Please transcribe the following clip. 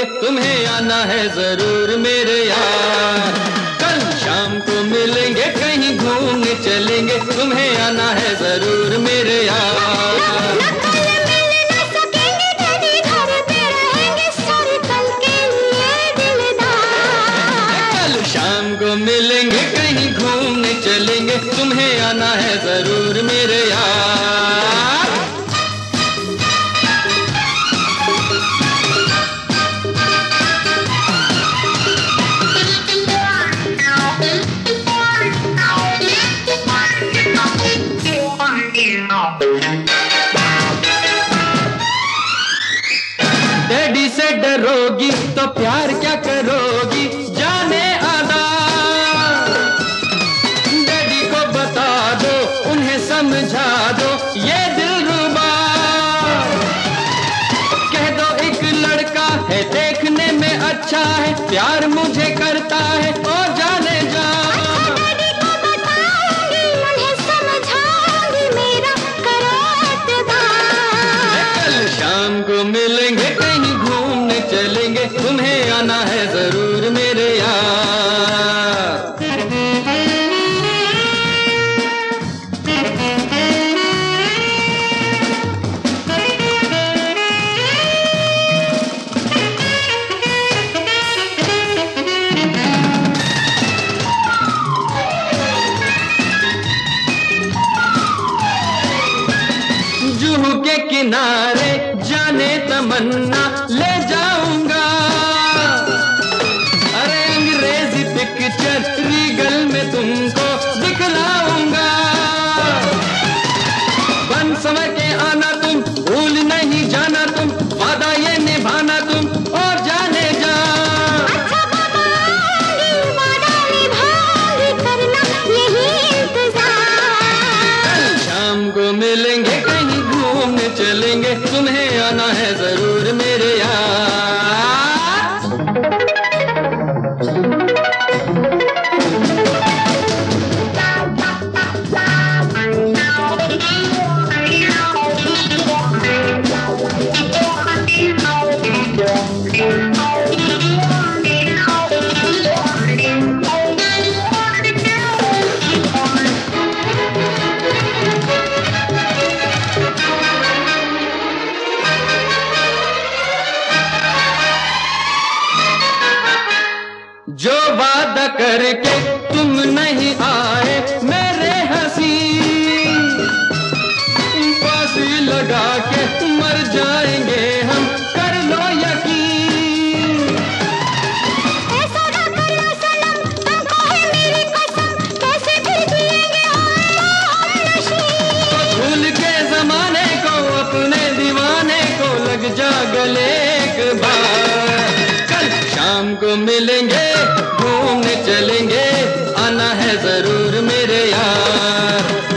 तुम्हें आना है जरूर मेरे यार। कल शाम को मिलेंगे, कहीं घूमने चलेंगे, तुम्हें आना है जरूर मेरे यार। कल शाम को मिलेंगे, कहीं घूमने चलेंगे, तुम्हें आना है जरूर मेरे यार। डैडी से डरोगी तो प्यार क्या करोगी, जाने आदा। डैडी को बता दो, उन्हें समझा दो, ये दिलरुबा। कह दो एक लड़का है, देखने में अच्छा है, प्यार मुझे करता है, ओ जाने जा। शाम को मिलेंगे, कहीं घूमने चलेंगे, तुम्हें आना है जरूर मेरे यार। जुहू के किनारे जाने तमन्ना ले जाऊंगा। अरे अंग्रेजी पिक्चर रीगल में तुमको दिखलाऊंगा। बन समय के आना तुम, भूल नहीं जाना तुम, वादा ये निभाना तुम, और जाने जा। अच्छा बाबा, वादा निभाऊंगी, करना यही इंतजार। कल शाम को मिलेंगे, कहीं घूमने चलेंगे, तुम्हें आना है जरूर मेरे यार। जो वादा करके तुम नहीं आए मेरे हसीन, फांसी लगा के मर जाएंगे हम, कर लो यकीन। ऐसा ना करना सनम, तुमको है मेरी कसम, कैसे फिर जिएंगे हम नशीब। तो भूल के जमाने को, अपने दीवाने को, लग जा गले एक बार। कल शाम को मिलेंगे, घूमने चलेंगे, आना है जरूर मेरे यार।